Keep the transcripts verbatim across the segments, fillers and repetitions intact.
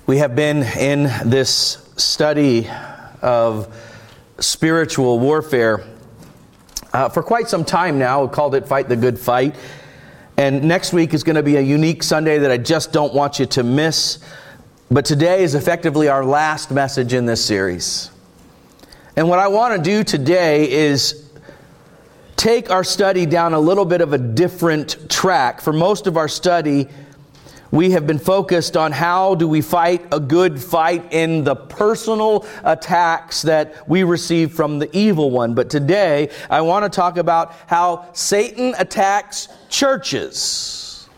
We have been in this study of spiritual warfare uh, for quite some time now. We called it Fight the Good Fight. And next week is going to be a unique Sunday that I just don't want you to miss. But today is effectively our last message in this series. And what I want to do today is take our study down a little bit of a different track. For most of our study, we have been focused on how do we fight a good fight in the personal attacks that we receive from the evil one. But today, I want to talk about how Satan attacks churches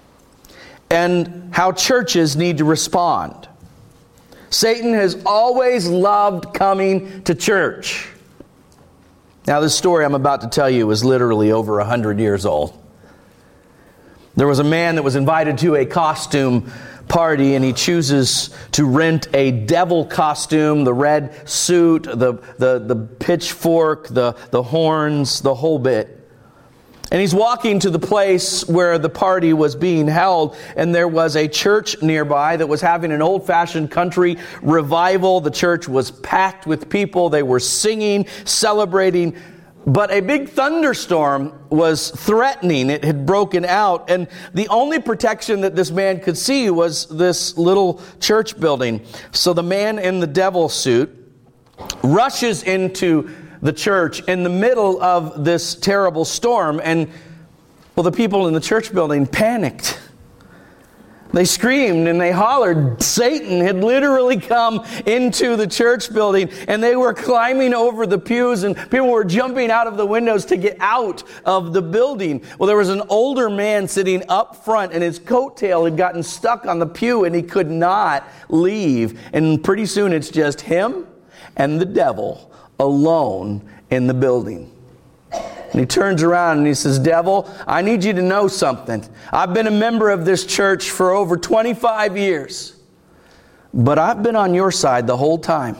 and how churches need to respond. Satan has always loved coming to church. Now, this story I'm about to tell you is literally over a hundred years old. There was a man that was invited to a costume party, and he chooses to rent a devil costume, the red suit, the, the, the pitchfork, the, the horns, the whole bit. And he's walking to the place where the party was being held, and there was a church nearby that was having an old-fashioned country revival. The church was packed with people. They were singing, celebrating. But a big thunderstorm was threatening. It had broken out, and the only protection that this man could see was this little church building. So the man in the devil suit rushes into the church in the middle of this terrible storm, and well, the people in the church building panicked. They screamed and they hollered. Satan had literally come into the church building, and they were climbing over the pews, and people were jumping out of the windows to get out of the building. Well, there was an older man sitting up front, and his coattail had gotten stuck on the pew, and he could not leave. And pretty soon it's just him and the devil alone in the building. And he turns around and he says, "Devil, I need you to know something. I've been a member of this church for over twenty-five years, but I've been on your side the whole time."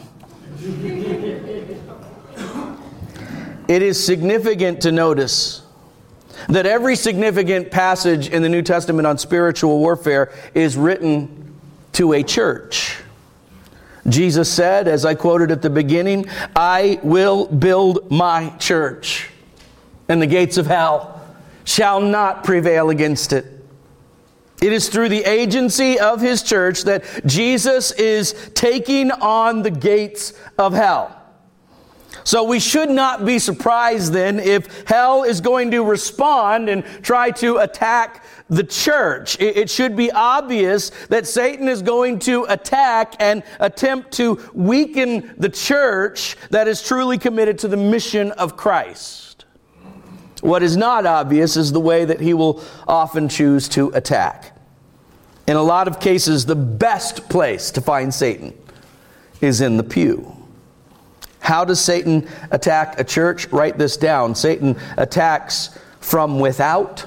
It is significant to notice that every significant passage in the New Testament on spiritual warfare is written to a church. Jesus said, as I quoted at the beginning, "I will build my church, and the gates of hell shall not prevail against it." It is through the agency of His church that Jesus is taking on the gates of hell. So we should not be surprised then if hell is going to respond and try to attack the church. It should be obvious that Satan is going to attack and attempt to weaken the church that is truly committed to the mission of Christ. What is not obvious is the way that he will often choose to attack. In a lot of cases, the best place to find Satan is in the pew. How does Satan attack a church? Write this down. Satan attacks from without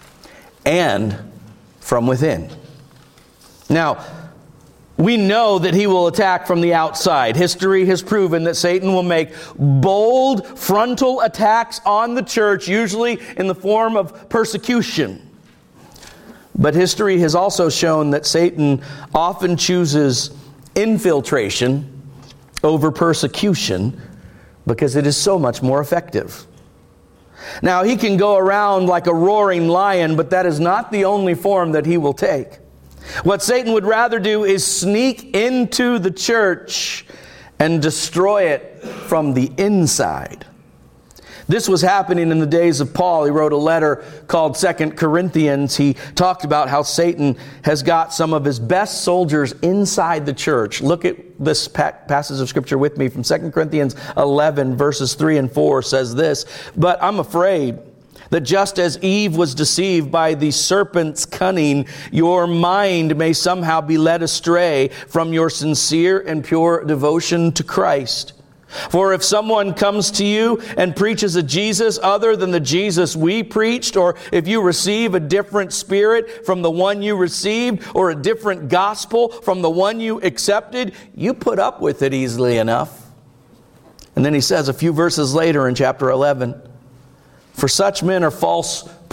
and from within. Now, we know that he will attack from the outside. History has proven that Satan will make bold frontal attacks on the church, usually in the form of persecution. But history has also shown that Satan often chooses infiltration over persecution because it is so much more effective. Now, he can go around like a roaring lion, but that is not the only form that he will take. What Satan would rather do is sneak into the church and destroy it from the inside. This was happening in the days of Paul. He wrote a letter called Second Corinthians. He talked about how Satan has got some of his best soldiers inside the church. Look at this passage of Scripture with me from Second Corinthians eleven, verses three and four says this, "But I'm afraid that just as Eve was deceived by the serpent's cunning, your mind may somehow be led astray from your sincere and pure devotion to Christ. For if someone comes to you and preaches a Jesus other than the Jesus we preached, or if you receive a different spirit from the one you received, or a different gospel from the one you accepted, you put up with it easily enough." And then he says a few verses later in chapter eleven, "For such men are false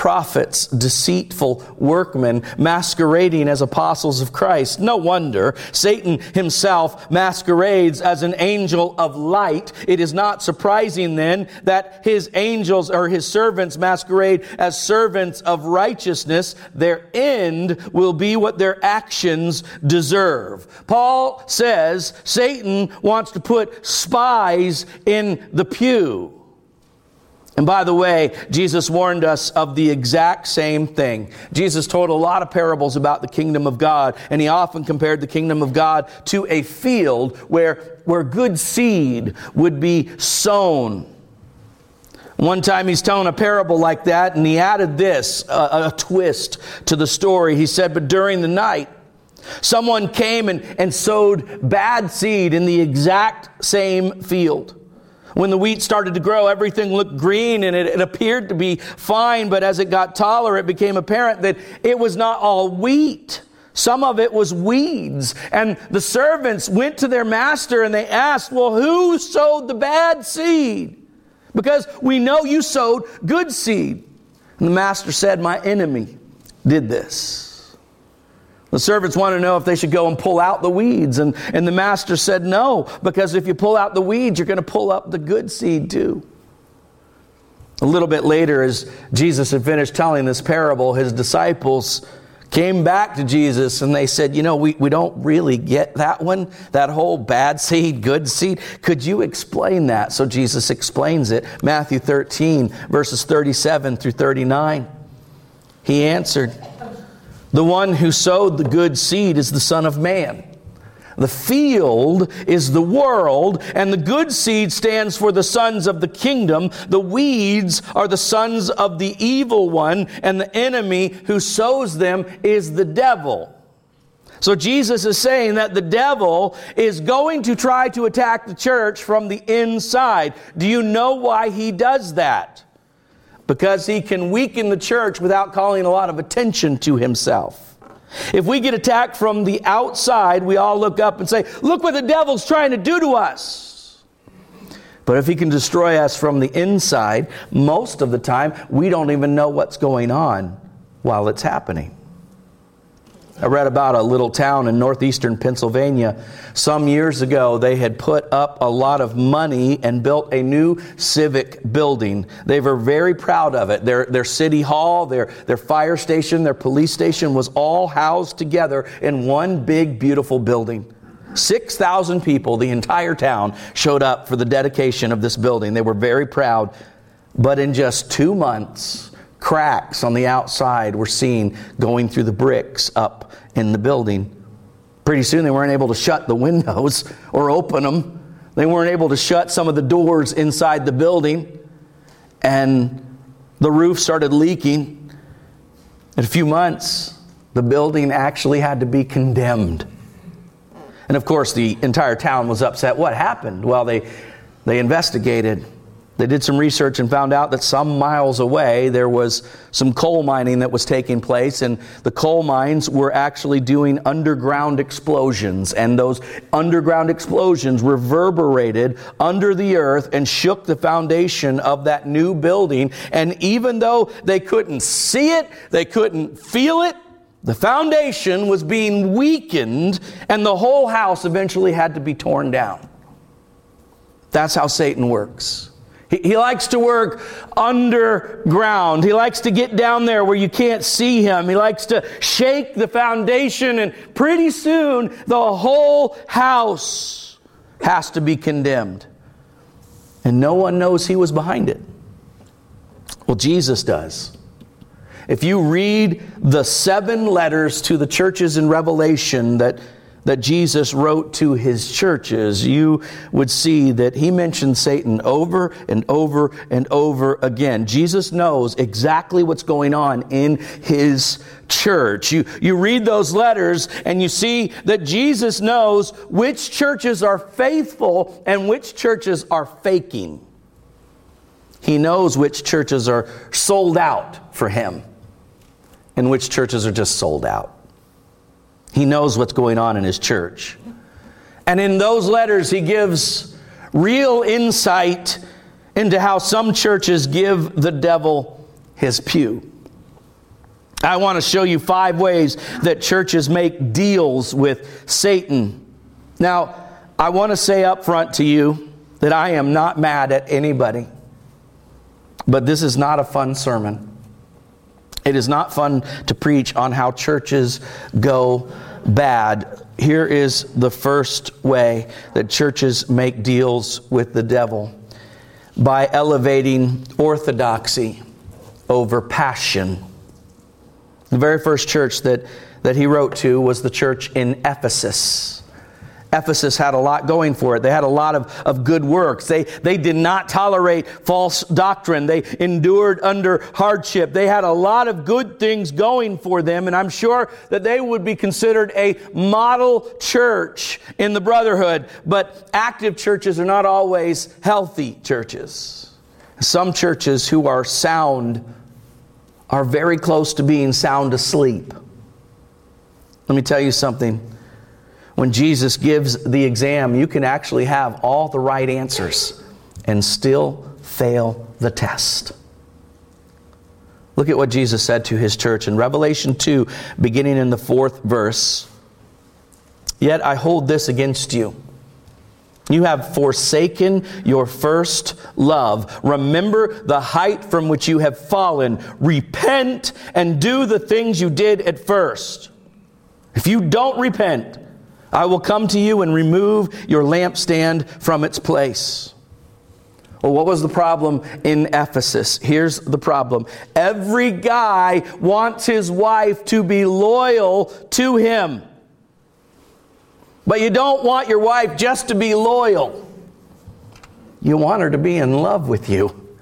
prophets, deceitful workmen, masquerading as apostles of Christ. No wonder Satan himself masquerades as an angel of light. It is not surprising then that his angels or his servants masquerade as servants of righteousness. Their end will be what their actions deserve. Paul says Satan wants to put spies in the pew. And by the way, Jesus warned us of the exact same thing. Jesus told a lot of parables about the kingdom of God, and he often compared the kingdom of God to a field where, where good seed would be sown. One time he's telling a parable like that, and he added this, a, a twist to the story. He said, but during the night, someone came and, and sowed bad seed in the exact same field. When the wheat started to grow, everything looked green and it, it appeared to be fine. But as it got taller, it became apparent that it was not all wheat. Some of it was weeds. And the servants went to their master and they asked, well, who sowed the bad seed? Because we know you sowed good seed. And the master said, my enemy did this. The servants want to know if they should go and pull out the weeds. And, and the master said no, because if you pull out the weeds, you're going to pull up the good seed too. A little bit later, as Jesus had finished telling this parable, his disciples came back to Jesus and they said, you know, we, we don't really get that one, that whole bad seed, good seed. Could you explain that? So Jesus explains it. Matthew thirteen, verses thirty-seven through thirty-nine. He answered, the one who sowed the good seed is the Son of Man. The field is the world, and the good seed stands for the sons of the kingdom. The weeds are the sons of the evil one, and the enemy who sows them is the devil. So Jesus is saying that the devil is going to try to attack the church from the inside. Do you know why he does that? Because he can weaken the church without calling a lot of attention to himself. If we get attacked from the outside, we all look up and say, look what the devil's trying to do to us. But if he can destroy us from the inside, most of the time, we don't even know what's going on while it's happening. I read about a little town in northeastern Pennsylvania. Some years ago, they had put up a lot of money and built a new civic building. They were very proud of it. Their, their city hall, their, their fire station, their police station was all housed together in one big, beautiful building. six thousand people, the entire town, showed up for the dedication of this building. They were very proud. But in just two months, cracks on the outside were seen going through the bricks up in the building. Pretty soon they weren't able to shut the windows or open them. They weren't able to shut some of the doors inside the building. And the roof started leaking. In a few months, the building actually had to be condemned. And of course, the entire town was upset. What happened? Well, they, they investigated. They did some research and found out that some miles away there was some coal mining that was taking place, and the coal mines were actually doing underground explosions, and those underground explosions reverberated under the earth and shook the foundation of that new building. And even though they couldn't see it, they couldn't feel it, the foundation was being weakened, and the whole house eventually had to be torn down. That's how Satan works. He likes to work underground. He likes to get down there where you can't see him. He likes to shake the foundation, and pretty soon the whole house has to be condemned. And no one knows he was behind it. Well, Jesus does. If you read the seven letters to the churches in Revelation that that Jesus wrote to his churches, you would see that he mentioned Satan over and over and over again. Jesus knows exactly what's going on in his church. You, you read those letters and you see that Jesus knows which churches are faithful and which churches are faking. He knows which churches are sold out for him and which churches are just sold out. He knows what's going on in his church. And in those letters, he gives real insight into how some churches give the devil his pew. I want to show you five ways that churches make deals with Satan. Now, I want to say up front to you that I am not mad at anybody. But this is not a fun sermon. It is not fun to preach on how churches go bad. Here is the first way that churches make deals with the devil: by elevating orthodoxy over passion. The very first church that, that he wrote to was the church in Ephesus. Ephesus had a lot going for it. They had a lot of, of good works. They, they did not tolerate false doctrine. They endured under hardship. They had a lot of good things going for them. And I'm sure that they would be considered a model church in the brotherhood. But active churches are not always healthy churches. Some churches who are sound are very close to being sound asleep. Let me tell you something. When Jesus gives the exam, you can actually have all the right answers and still fail the test. Look at what Jesus said to his church in Revelation two, beginning in the fourth verse. Yet I hold this against you. You have forsaken your first love. Remember the height from which you have fallen. Repent and do the things you did at first. If you don't repent, I will come to you and remove your lampstand from its place. Well, what was the problem in Ephesus? Here's the problem. Every guy wants his wife to be loyal to him. But you don't want your wife just to be loyal. You want her to be in love with you.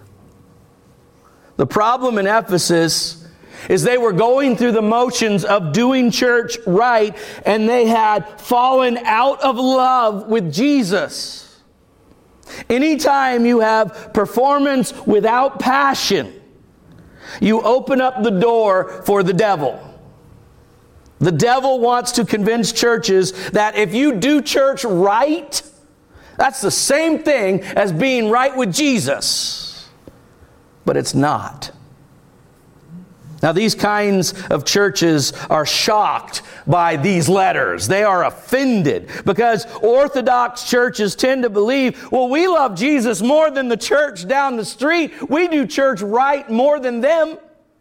The problem in Ephesus is they were going through the motions of doing church right, and they had fallen out of love with Jesus. Anytime you have performance without passion, you open up the door for the devil. The devil wants to convince churches that if you do church right, that's the same thing as being right with Jesus. But it's not. Now, these kinds of churches are shocked by these letters. They are offended because Orthodox churches tend to believe, well, we love Jesus more than the church down the street. We do church right more than them.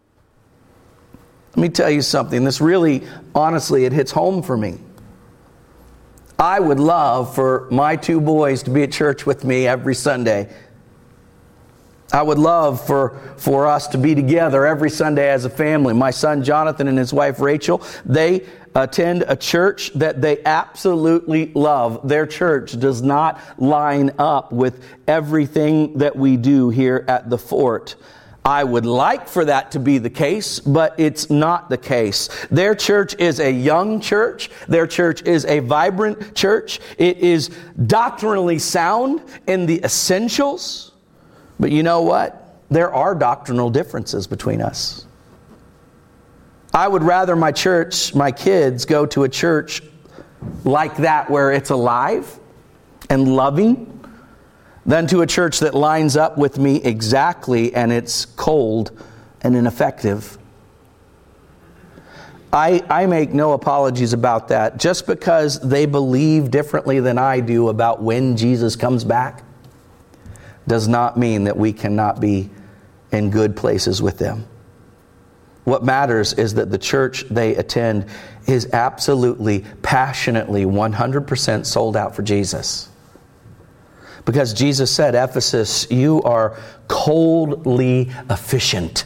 Let me tell you something. This really, honestly, it hits home for me. I would love for my two boys to be at church with me every Sunday. I would love for, for us to be together every Sunday as a family. My son Jonathan and his wife Rachel, they attend a church that they absolutely love. Their church does not line up with everything that we do here at the Fort. I would like for that to be the case, but it's not the case. Their church is a young church. Their church is a vibrant church. It is doctrinally sound in the essentials. But you know what? There are doctrinal differences between us. I would rather my church, my kids, go to a church like that where it's alive and loving than to a church that lines up with me exactly and it's cold and ineffective. I, I make no apologies about that. Just because they believe differently than I do about when Jesus comes back does not mean that we cannot be in good places with them. What matters is that the church they attend is absolutely, passionately, one hundred percent sold out for Jesus. Because Jesus said, Ephesus, you are coldly efficient.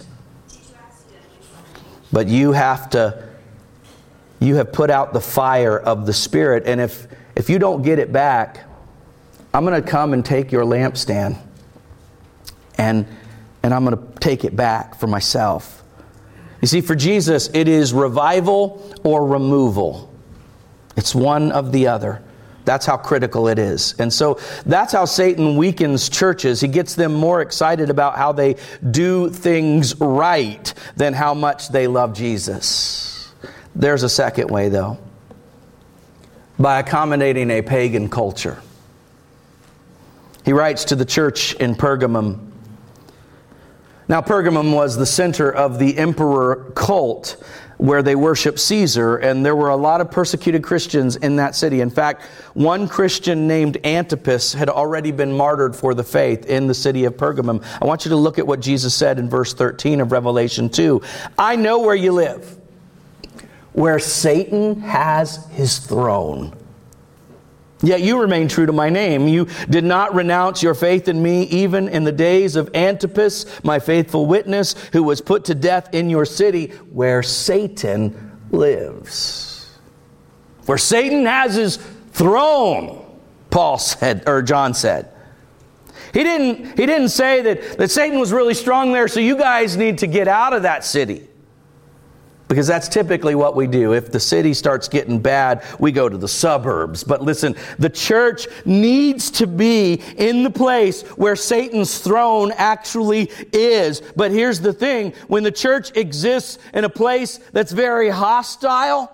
But you have to, you have put out the fire of the Spirit. And if, if you don't get it back, I'm going to come and take your lampstand. And, and I'm going to take it back for myself. You see, for Jesus, it is revival or removal. It's one of the other. That's how critical it is. And so that's how Satan weakens churches. He gets them more excited about how they do things right than how much they love Jesus. There's a second way, though. By accommodating a pagan culture. He writes to the church in Pergamum, Now, Pergamum was the center of the emperor cult where they worshiped Caesar, and there were a lot of persecuted Christians in that city. In fact, one Christian named Antipas had already been martyred for the faith in the city of Pergamum. I want you to look at what Jesus said in verse thirteen of Revelation two. I know where you live, where Satan has his throne. Yet you remain true to my name. You did not renounce your faith in me, even in the days of Antipas, my faithful witness, who was put to death in your city, where Satan lives. Where Satan has his throne, Paul said, or John said. He didn't, he didn't say that, that Satan was really strong there, so you guys need to get out of that city. Because that's typically what we do. If the city starts getting bad, we go to the suburbs. But listen, the church needs to be in the place where Satan's throne actually is. But here's the thing. When the church exists in a place that's very hostile,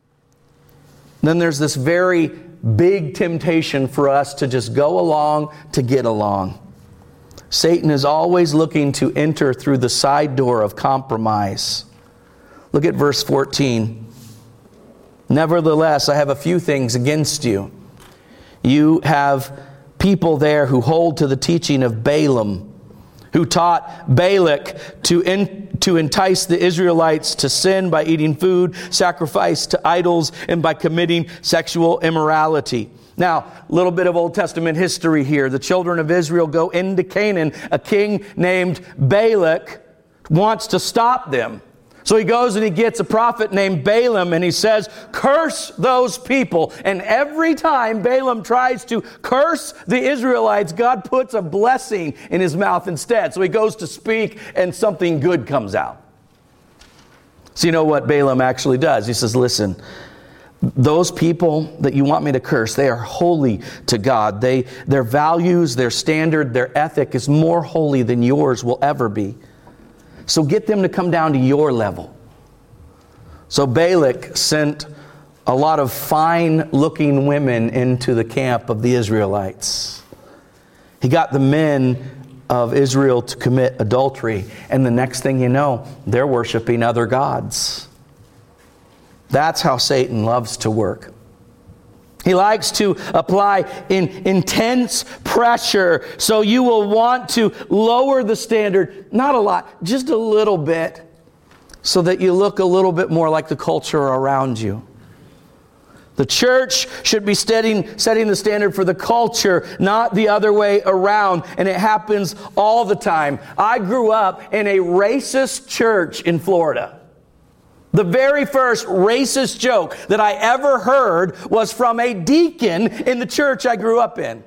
then there's this very big temptation for us to just go along to get along. Satan is always looking to enter through the side door of compromise. Look at verse fourteen. Nevertheless, I have a few things against you. You have people there who hold to the teaching of Balaam, who taught Balak to, in, to entice the Israelites to sin by eating food sacrificed to idols and by committing sexual immorality. Now, a little bit of Old Testament history here. The children of Israel go into Canaan. A king named Balak wants to stop them. So he goes and he gets a prophet named Balaam and he says, curse those people. And every time Balaam tries to curse the Israelites, God puts a blessing in his mouth instead. So he goes to speak and something good comes out. So you know what Balaam actually does? He says, listen, those people that you want me to curse, they are holy to God. They, their values, their standard, their ethic is more holy than yours will ever be. So get them to come down to your level. So Balak sent a lot of fine-looking women into the camp of the Israelites. He got the men of Israel to commit adultery. And the next thing you know, they're worshiping other gods. That's how Satan loves to work. He likes to apply in intense pressure, so you will want to lower the standard, not a lot, just a little bit, so that you look a little bit more like the culture around you. The church should be setting, setting the standard for the culture, not the other way around, and it happens all the time. I grew up in a racist church in Florida. The very first racist joke that I ever heard was from a deacon in the church I grew up in.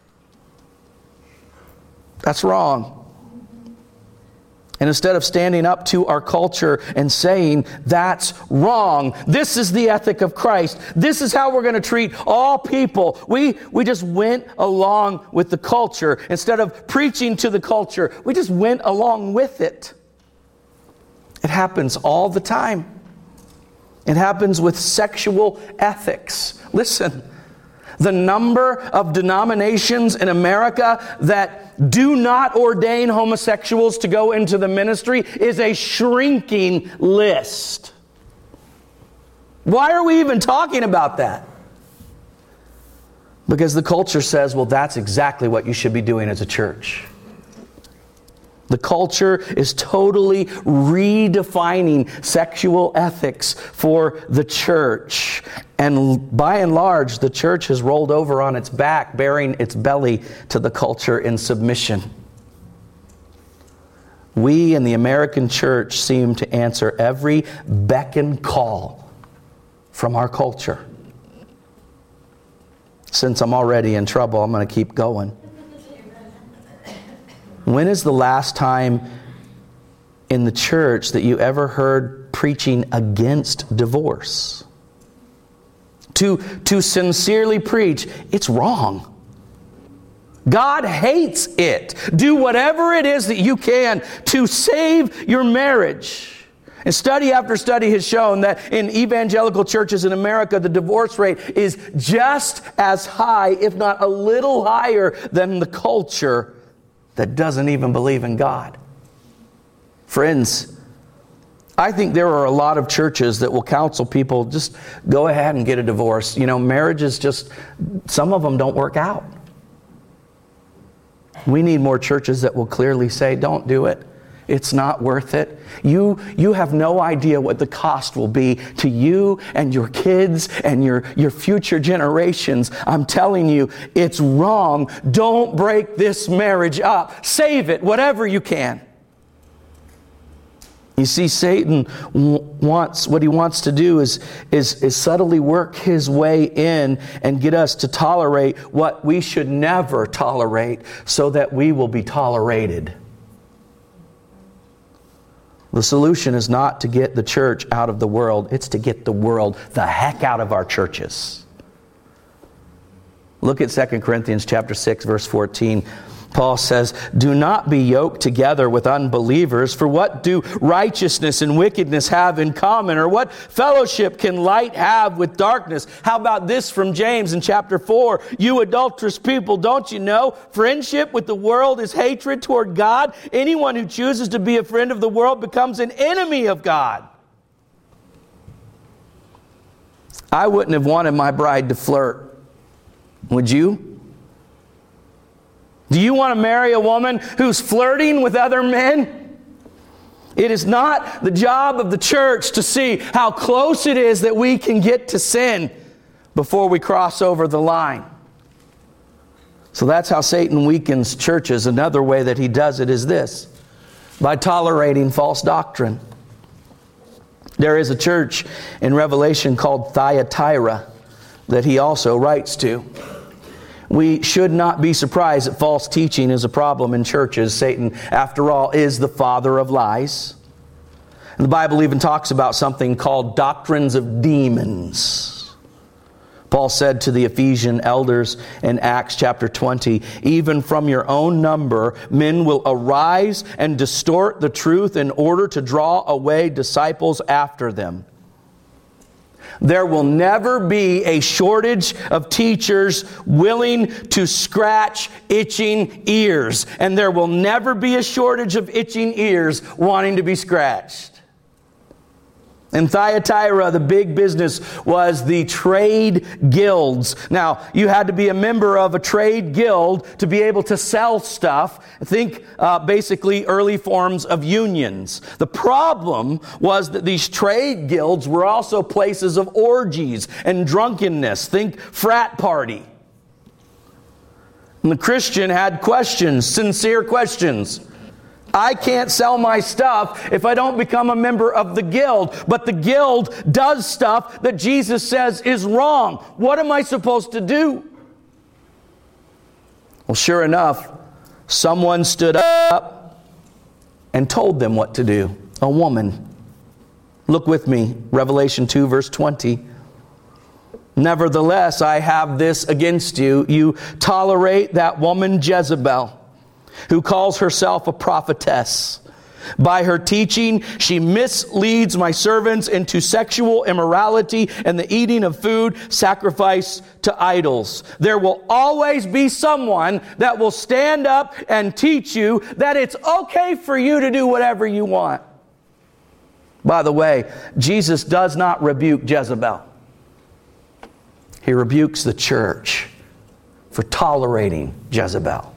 That's wrong. And instead of standing up to our culture and saying, that's wrong, this is the ethic of Christ, this is how we're going to treat all people, we, we just went along with the culture. Instead of preaching to the culture, we just went along with it. It happens all the time. It happens with sexual ethics. Listen, the number of denominations in America that do not ordain homosexuals to go into the ministry is a shrinking list. Why are we even talking about that? Because the culture says, well, that's exactly what you should be doing as a church. The culture is totally redefining sexual ethics for the church. And by and large, the church has rolled over on its back, bearing its belly to the culture in submission. We in the American church seem to answer every beck and call from our culture. Since I'm already in trouble, I'm going to keep going. When is the last time in the church that you ever heard preaching against divorce? To, to sincerely preach, it's wrong. God hates it. Do whatever it is that you can to save your marriage. And study after study has shown that in evangelical churches in America, the divorce rate is just as high, if not a little higher, than the culture that doesn't even believe in God. Friends, I think there are a lot of churches that will counsel people, just go ahead and get a divorce. You know, marriages just, some of them don't work out. We need more churches that will clearly say, don't do it. It's not worth it. You, you have no idea what the cost will be to you and your kids and your, your future generations. I'm telling you, it's wrong. Don't break this marriage up. Save it, whatever you can. You see, Satan wants, what he wants to do is, is, is subtly work his way in and get us to tolerate what we should never tolerate so that we will be tolerated. The solution is not to get the church out of the world. It's to get the world the heck out of our churches. Look at Second Corinthians chapter six, verse fourteen. Paul says, do not be yoked together with unbelievers, for what do righteousness and wickedness have in common? Or what fellowship can light have with darkness? How about this from James in chapter four? You adulterous people, don't you know? Friendship with the world is hatred toward God. Anyone who chooses to be a friend of the world becomes an enemy of God. I wouldn't have wanted my bride to flirt. Would you? Do you want to marry a woman who's flirting with other men? It is not the job of the church to see how close it is that we can get to sin before we cross over the line. So that's how Satan weakens churches. Another way that he does it is this: by tolerating false doctrine. There is a church in Revelation called Thyatira that he also writes to. We should not be surprised that false teaching is a problem in churches. Satan, after all, is the father of lies. And the Bible even talks about something called doctrines of demons. Paul said to the Ephesian elders in Acts chapter twenty, even from your own number, men will arise and distort the truth in order to draw away disciples after them. There will never be a shortage of teachers willing to scratch itching ears. And there will never be a shortage of itching ears wanting to be scratched. In Thyatira, the big business was the trade guilds. Now, you had to be a member of a trade guild to be able to sell stuff. Think uh, basically early forms of unions. The problem was that these trade guilds were also places of orgies and drunkenness. Think frat party. And the Christian had questions, sincere questions. I can't sell my stuff if I don't become a member of the guild. But the guild does stuff that Jesus says is wrong. What am I supposed to do? Well, sure enough, someone stood up and told them what to do. A woman. Look with me, Revelation two, verse twenty. Nevertheless, I have this against you. You tolerate that woman Jezebel, who calls herself a prophetess. By her teaching, she misleads my servants into sexual immorality and the eating of food sacrificed to idols. There will always be someone that will stand up and teach you that it's okay for you to do whatever you want. By the way, Jesus does not rebuke Jezebel. He rebukes the church for tolerating Jezebel.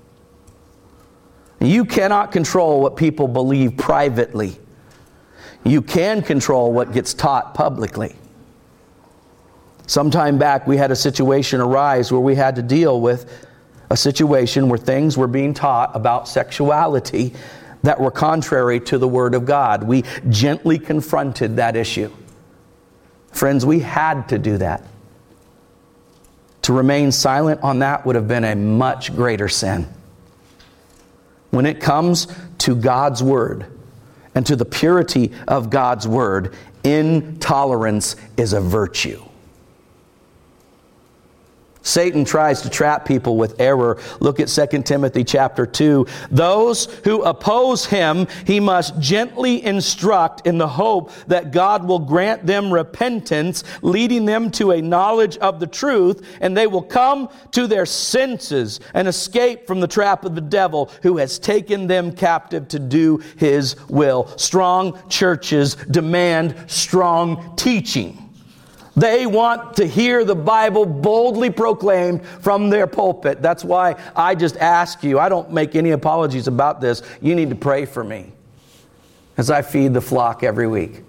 You cannot control what people believe privately. You can control what gets taught publicly. Some time back, we had a situation arise where we had to deal with a situation where things were being taught about sexuality that were contrary to the Word of God. We gently confronted that issue. Friends, we had to do that. To remain silent on that would have been a much greater sin. When it comes to God's Word and to the purity of God's Word, intolerance is a virtue. Satan tries to trap people with error. Look at Second Timothy chapter two. Those who oppose him, he must gently instruct in the hope that God will grant them repentance, leading them to a knowledge of the truth, and they will come to their senses and escape from the trap of the devil who has taken them captive to do his will. Strong churches demand strong teaching. They want to hear the Bible boldly proclaimed from their pulpit. That's why I just ask you, I don't make any apologies about this. You need to pray for me as I feed the flock every week.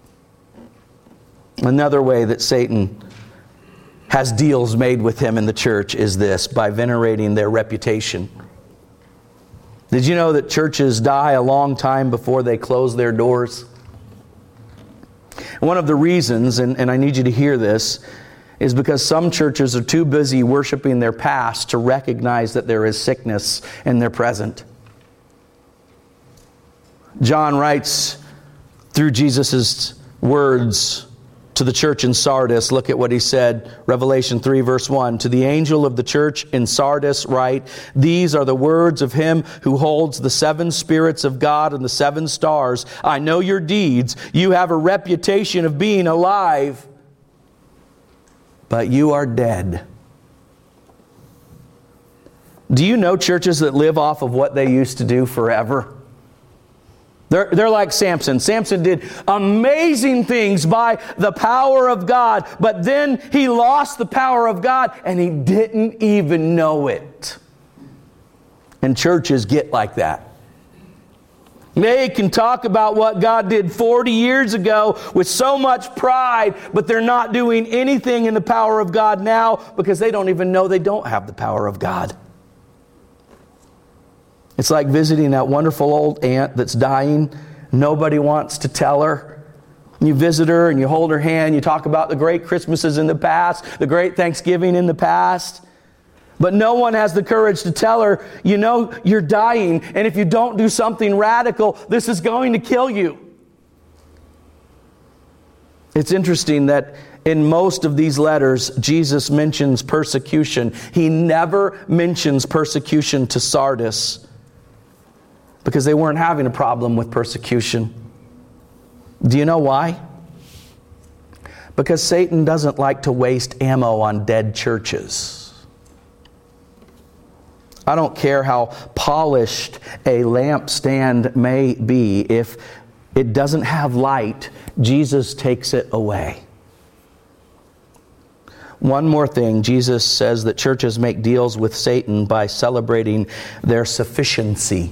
Another way that Satan has deals made with him in the church is this, by venerating their reputation. Did you know that churches die a long time before they close their doors? One of the reasons, and, and I need you to hear this, is because some churches are too busy worshiping their past to recognize that there is sickness in their present. John writes through Jesus' words to the church in Sardis. Look at what he said, Revelation three verse one. To the angel of the church in Sardis write, these are the words of him who holds the seven spirits of God and the seven stars. I know your deeds. You have a reputation of being alive, but you are dead. Do you know churches that live off of what they used to do forever? They're, they're like Samson. Samson did amazing things by the power of God, but then he lost the power of God and he didn't even know it. And churches get like that. They can talk about what God did forty years ago with so much pride, but they're not doing anything in the power of God now because they don't even know they don't have the power of God. It's like visiting that wonderful old aunt that's dying. Nobody wants to tell her. You visit her and you hold her hand. You talk about the great Christmases in the past, the great Thanksgiving in the past. But no one has the courage to tell her, you know, you're dying. And if you don't do something radical, this is going to kill you. It's interesting that in most of these letters, Jesus mentions persecution. He never mentions persecution to Sardis, because they weren't having a problem with persecution. Do you know why? Because Satan doesn't like to waste ammo on dead churches. I don't care how polished a lampstand may be. If it doesn't have light, Jesus takes it away. One more thing, Jesus says that churches make deals with Satan by celebrating their sufficiency.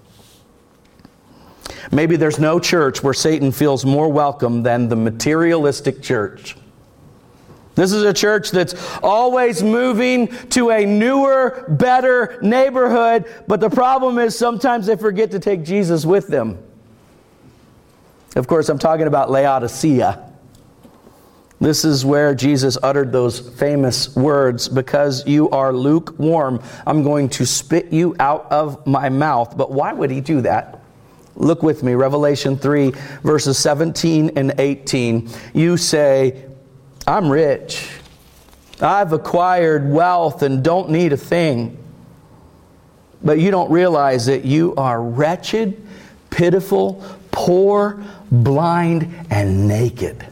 Maybe there's no church where Satan feels more welcome than the materialistic church. This is a church that's always moving to a newer, better neighborhood, but the problem is sometimes they forget to take Jesus with them. Of course, I'm talking about Laodicea. This is where Jesus uttered those famous words, because you are lukewarm, I'm going to spit you out of my mouth. But why would he do that? Look with me, Revelation three, verses seventeen and eighteen. You say, I'm rich. I've acquired wealth and don't need a thing. But you don't realize that you are wretched, pitiful, poor, blind, and naked.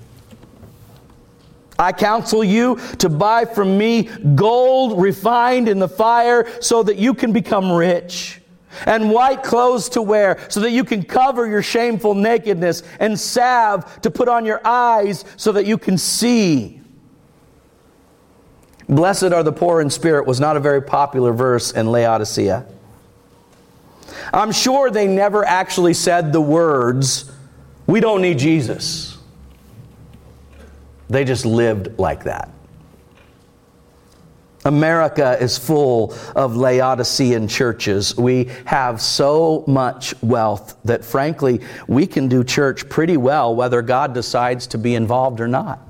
I counsel you to buy from me gold refined in the fire so that you can become rich, and white clothes to wear so that you can cover your shameful nakedness, and salve to put on your eyes so that you can see. Blessed are the poor in spirit was not a very popular verse in Laodicea. I'm sure they never actually said the words, we don't need Jesus. They just lived like that. America is full of Laodicean churches. We have so much wealth that, frankly, we can do church pretty well whether God decides to be involved or not.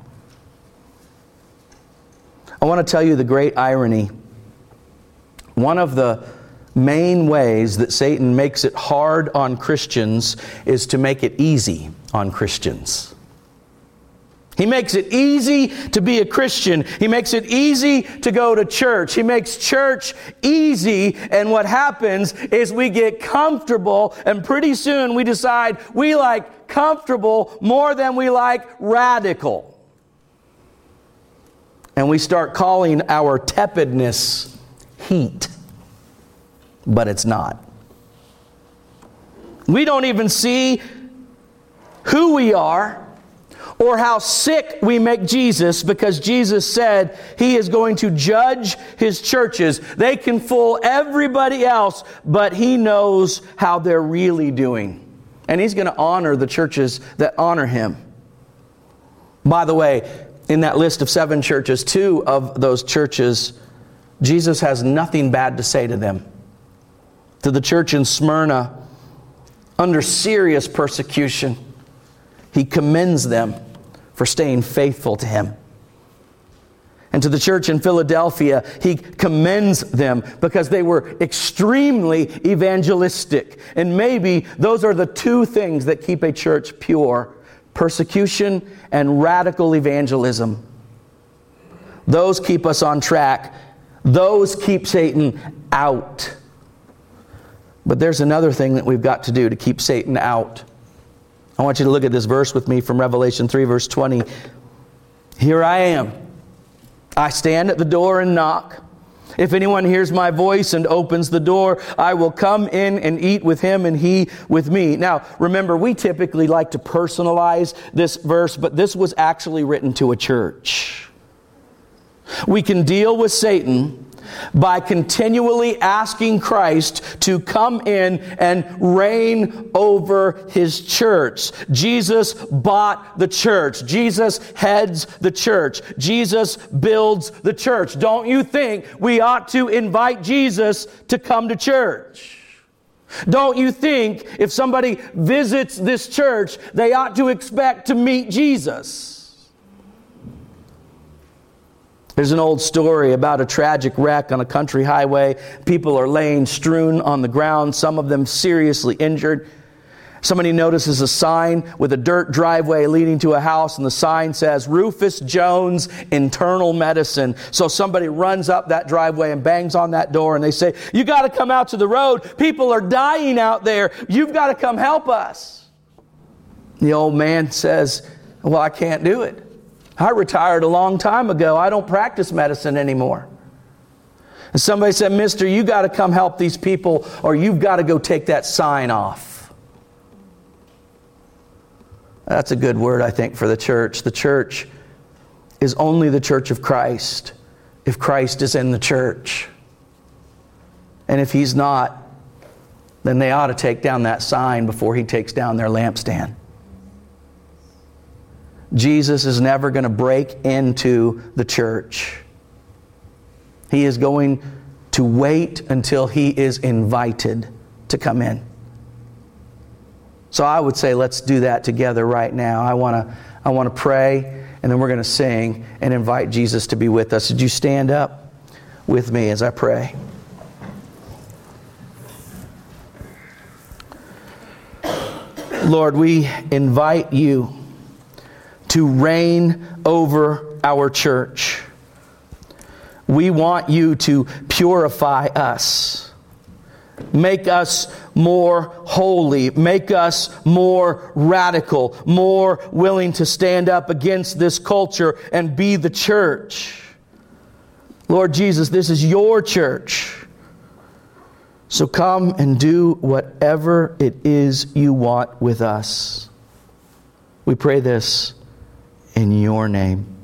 I want to tell you the great irony. One of the main ways that Satan makes it hard on Christians is to make it easy on Christians. He makes it easy to be a Christian. He makes it easy to go to church. He makes church easy. And what happens is we get comfortable, and pretty soon we decide we like comfortable more than we like radical. And we start calling our tepidness heat. But it's not. We don't even see who we are or how sick we make Jesus, because Jesus said He is going to judge His churches. They can fool everybody else, but He knows how they're really doing. And He's going to honor the churches that honor Him. By the way, in that list of seven churches, two of those churches, Jesus has nothing bad to say to them. To the church in Smyrna, under serious persecution, He commends them for staying faithful to Him. And to the church in Philadelphia, He commends them because they were extremely evangelistic. And maybe those are the two things that keep a church pure: persecution and radical evangelism. Those keep us on track. Those keep Satan out. But there's another thing that we've got to do to keep Satan out. I want you to look at this verse with me from Revelation three, verse twenty. Here I am. I stand at the door and knock. If anyone hears my voice and opens the door, I will come in and eat with him and he with me. Now, remember, we typically like to personalize this verse, but this was actually written to a church. We can deal with Satan by continually asking Christ to come in and reign over His church. Jesus bought the church. Jesus heads the church. Jesus builds the church. Don't you think we ought to invite Jesus to come to church? Don't you think if somebody visits this church, they ought to expect to meet Jesus? There's an old story about a tragic wreck on a country highway. People are laying strewn on the ground, some of them seriously injured. Somebody notices a sign with a dirt driveway leading to a house, and the sign says, Rufus Jones Internal Medicine. So somebody runs up that driveway and bangs on that door, and they say, you got to come out to the road. People are dying out there. You've got to come help us. The old man says, well, I can't do it. I retired a long time ago. I don't practice medicine anymore. And somebody said, mister, you got to come help these people, or you've got to go take that sign off. That's a good word, I think, for the church. The church is only the church of Christ if Christ is in the church. And if He's not, then they ought to take down that sign before He takes down their lampstand. Jesus is never going to break into the church. He is going to wait until He is invited to come in. So I would say let's do that together right now. I want to I want to pray, and then we're going to sing and invite Jesus to be with us. Would you stand up with me as I pray? Lord, we invite You to reign over our church. We want You to purify us. Make us more holy. Make us more radical. More willing to stand up against this culture and be the church. Lord Jesus, this is Your church. So come and do whatever it is You want with us. We pray this in Your name.